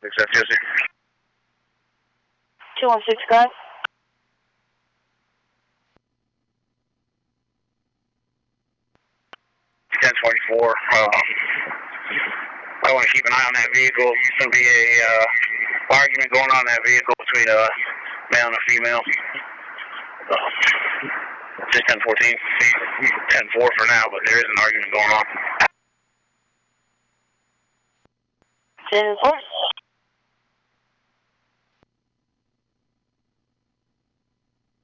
Accept Jesse. 216, guys. 1024. I want to keep an eye on that vehicle. There's going to be a argument going on in that vehicle between a male and a female. Just 1014. 10-4 for now, but there is an argument going on. 10-4.